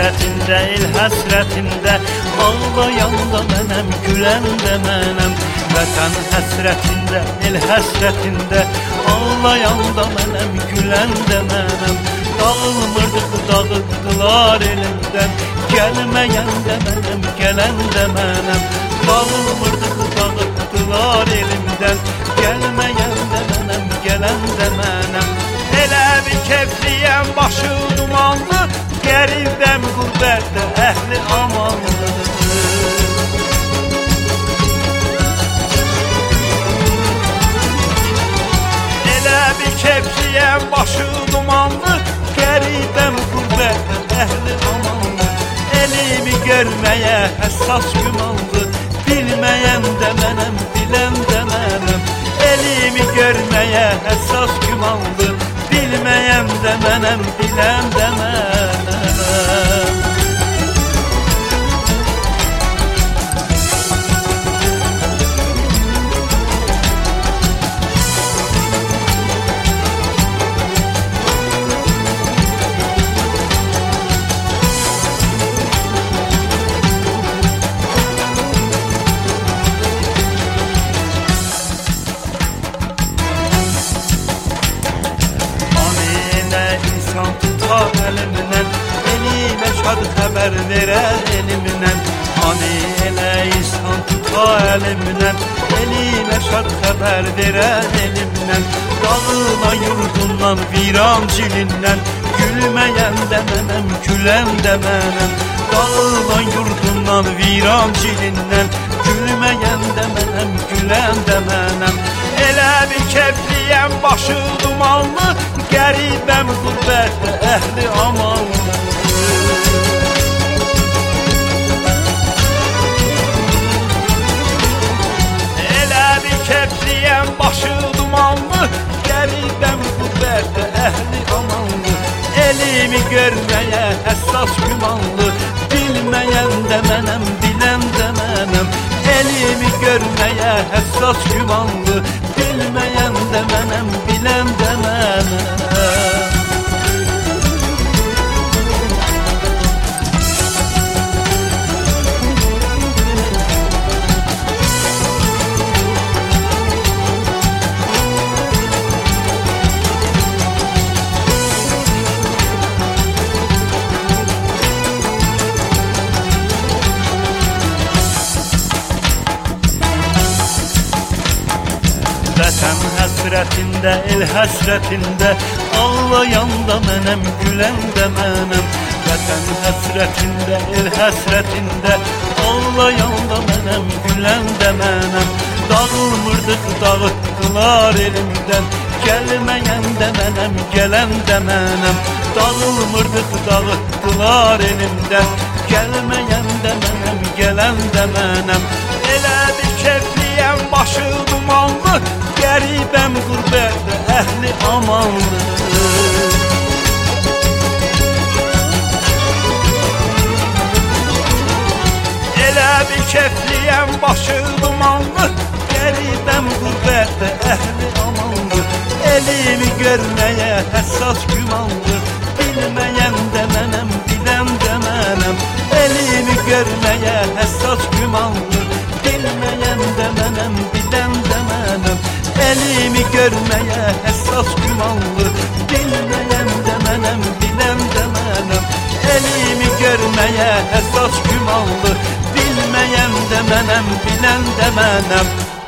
həsrətində, el həsrətində, ağlayanda mənəm, güləndə mənəm. Vətən həsrətində, el həsrətində, ağlayanda mənəm, güləndə mənəm. Dağılmırdıq, dağıtdılar elimdən, gəlməyəndə mənəm, gələndə mənəm. Dağılmırdıq, dağıtdılar elimdən, gəlməyəndə mənəm, gələndə mənəm. Elə bir kefliyəm, başı dumanlı, qəribəm qürbətdə, əhli amanlı. Elə bir kefliyəm, başı dumanlı, qəribəm qürbətdə, əhli amanlı. Elimi görməyə həssas gümanlı, bilməyən də mənəm, bilən də mənəm. Elimi görməyə həssas gümanlı, bilməyən də mənəm, bilən də mənəm. Əlimdən, elimə şad xəbər verər elimdən. Hani elə insan tuta əlimdən, elimə şad xəbər verər elimdən. Dağına yurdundan, viran cilindən, gülməyən də mənəm, gülən də mənəm. Dağına yurdundan, viran cilindən, gülməyən də mənəm, gülən də mənəm. Elə bir kefliyəm, başı dumanlı, qəribəm qürbətdə, əhli amanlı. Elə bir kefliyəm, başı dumanlı, qəribəm qürbətdə, əhli amanlı. Elimi görməyə həssas gümanlı, bilməyən də mənəm, bilən də mənəm. Elimi görməyə həssas gümanlı, bilməyən də mənəm, bilən də mənəm. Vətən həsrətində, el həsrətində, ağlayanda mənəm, güləndə mənəm. Vətən həsrətində, el həsrətində, ağlayanda mənəm, güləndə mənəm. Dağılmırdıq, dağıtdılar elimdən, gəlməyəndə mənəm, gələndə mənəm. Dağılmırdıq, dağıtdılar elimdən, gəlməyəndə mənəm, gələndə mənəm. Elə bir kefliyəm, başı dumanlı, qəribəm qürbətdə, əhli amanlı. Elə bir kefliyəm, başı dumanlı, qəribəm qürbətdə, əhli amanlı. Elimi görməyə həssas gümanlı, bilməyən də mənəm, bilən də mənəm. Elimi görməyə həssas gümanlı, bilməyən də mənəm, bilən də mənəm. Elimi görməyə həssas gümanlı, bilməyən də mənəm, bilən də mənəm. Elimi görməyə həssas gümanlı, bilməyən də mənəm, bilən də mənəm.